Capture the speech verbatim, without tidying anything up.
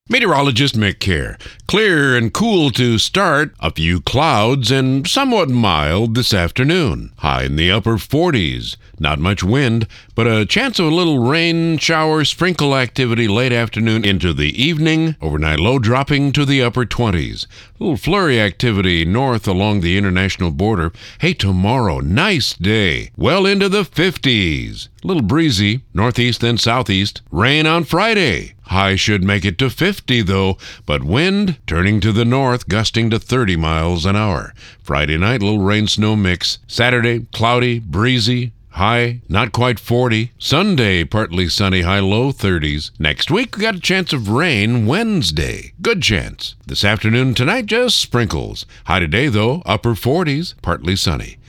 Meteorologist Mick Kerr. Clear and cool to start. A few clouds and somewhat mild this afternoon. High in the upper forties. Not much wind, but a chance of a little rain, shower, sprinkle activity late afternoon into the evening. Overnight low dropping to the upper twenties. A little flurry activity north along the international border. Hey, tomorrow, nice day. Well into the fifties. A little breezy, northeast then southeast. Rain on Friday. High should make it to fifty, though, but wind turning to the north, gusting to thirty miles an hour. Friday night, little rain-snow mix. Saturday, cloudy, breezy. High, not quite forty. Sunday, partly sunny, high low thirties. Next week, we got a chance of rain Wednesday. Good chance. This afternoon, tonight, just sprinkles. High today, though, upper forties, partly sunny.